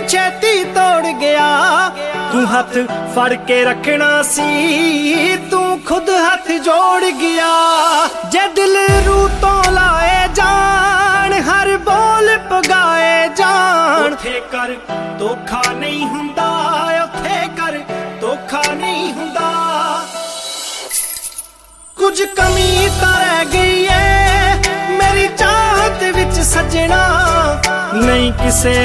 छेती तोड़ गया। तू हथ फड़ के रखना सी, तू खुद हथ जोड़ गया। जे दिल रू तो लाए जान, हर बोल पगाए जान। उथे कर धोखा नहीं हुंदा, उथे कर धोखा नहीं हुंदा। कुछ कमी तां रह गई है मेरी चाहत विच सजना, नहीं किसे